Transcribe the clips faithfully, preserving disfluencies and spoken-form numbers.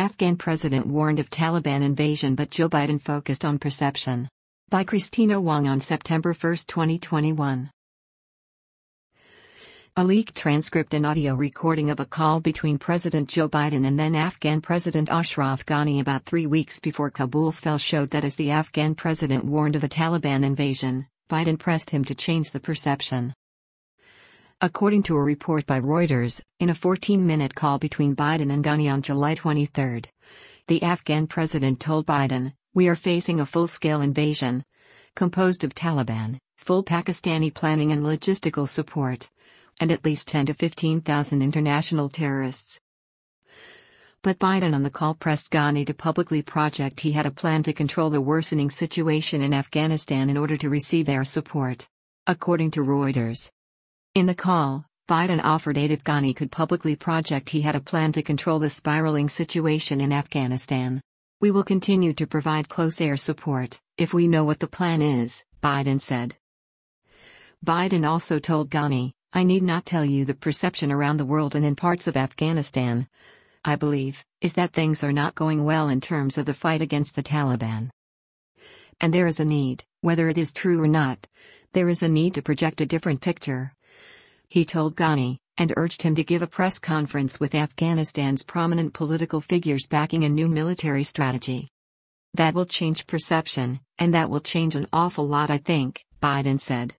Afghan president warned of Taliban invasion but Joe Biden focused on perception. By Christina Wong on September first, twenty twenty-one. A leaked transcript and audio recording of a call between President Joe Biden and then Afghan President Ashraf Ghani about three weeks before Kabul fell showed that as the Afghan president warned of a Taliban invasion, Biden pressed him to change the perception. According to a report by Reuters, in a fourteen-minute call between Biden and Ghani on July twenty-third, the Afghan president told Biden, "We are facing a full-scale invasion, composed of Taliban, full Pakistani planning and logistical support, and at least ten to fifteen thousand international terrorists." But Biden on the call pressed Ghani to publicly project he had a plan to control the worsening situation in Afghanistan in order to receive their support. According to Reuters. In the call, Biden offered aid if Ghani could publicly project he had a plan to control the spiraling situation in Afghanistan. "We will continue to provide close air support, if we know what the plan is," Biden said. Biden also told Ghani, "I need not tell you the perception around the world and in parts of Afghanistan, I believe, is that things are not going well in terms of the fight against the Taliban. And there is a need, whether it is true or not, there is a need to project a different picture," he told Ghani, and urged him to give a press conference with Afghanistan's prominent political figures backing a new military strategy. "That will change perception, and that will change an awful lot, I think," Biden said.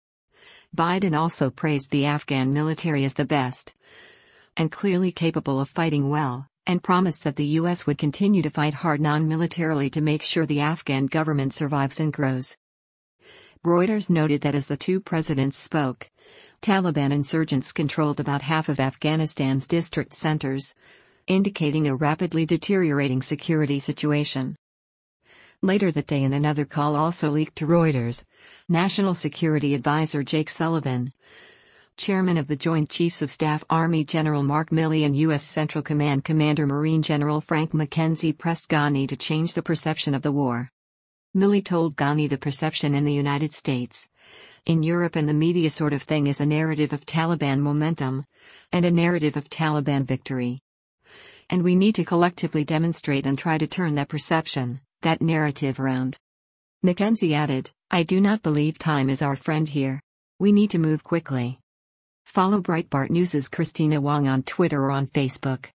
Biden also praised the Afghan military as the best and clearly capable of fighting well, and promised that the U S would continue to fight hard non-militarily to make sure the Afghan government survives and grows. Reuters noted that as the two presidents spoke, Taliban insurgents controlled about half of Afghanistan's district centers, indicating a rapidly deteriorating security situation. Later that day, in another call also leaked to Reuters, National Security Advisor Jake Sullivan, chairman of the Joint Chiefs of Staff Army General Mark Milley and U S Central Command Commander Marine General Frank McKenzie pressed Ghani to change the perception of the war. Milley told Ghani the perception in the United States, in Europe and the media sort of thing is a narrative of Taliban momentum, and a narrative of Taliban victory. And we need to collectively demonstrate and try to turn that perception, that narrative around. McKenzie added, "I do not believe time is our friend here. We need to move quickly." Follow Breitbart News' Christina Wong on Twitter or on Facebook.